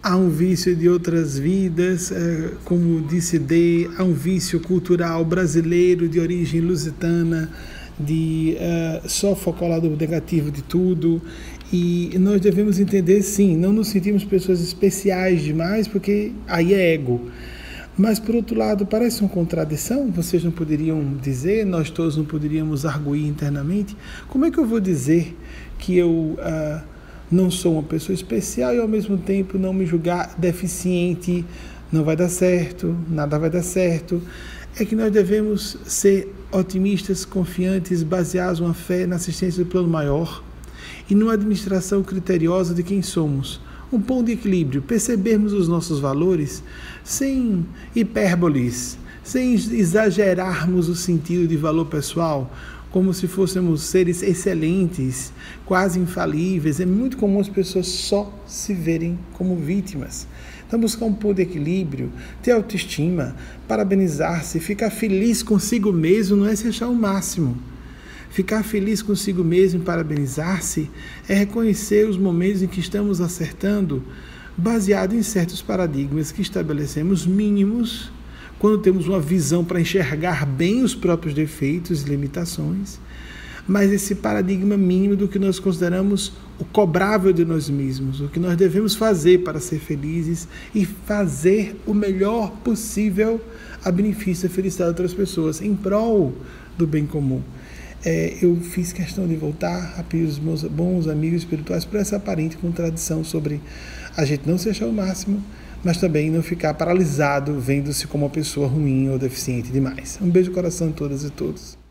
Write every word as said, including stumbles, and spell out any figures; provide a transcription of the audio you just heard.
há um vício de outras vidas, como disse Day, há um vício cultural brasileiro de origem lusitana, de uh, só focar o lado negativo de tudo, e nós devemos entender, sim, não nos sentimos pessoas especiais demais, porque aí é ego. Mas, por outro lado, parece uma contradição, vocês não poderiam dizer, nós todos não poderíamos arguir internamente, como é que eu vou dizer que eu uh, não sou uma pessoa especial e, ao mesmo tempo, não me julgar deficiente, não vai dar certo, nada vai dar certo? É que nós devemos ser otimistas, confiantes, baseados numa fé na assistência do plano maior e numa administração criteriosa de quem somos. Um ponto de equilíbrio, percebermos os nossos valores sem hipérboles, sem exagerarmos o sentido de valor pessoal, como se fôssemos seres excelentes, quase infalíveis. É muito comum as pessoas só se verem como vítimas. Então, buscar um ponto de equilíbrio, ter autoestima, parabenizar-se, ficar feliz consigo mesmo não é se achar o máximo. Ficar feliz consigo mesmo e parabenizar-se é reconhecer os momentos em que estamos acertando, baseado em certos paradigmas que estabelecemos mínimos, quando temos uma visão para enxergar bem os próprios defeitos e limitações, mas esse paradigma mínimo do que nós consideramos o cobrável de nós mesmos, o que nós devemos fazer para ser felizes e fazer o melhor possível a benefício e a felicidade de outras pessoas, em prol do bem comum. É, eu fiz questão de voltar a pedir os meus bons amigos espirituais por essa aparente contradição sobre a gente não se achar o máximo, mas também não ficar paralisado vendo-se como uma pessoa ruim ou deficiente demais. Um beijo no coração de todas e todos.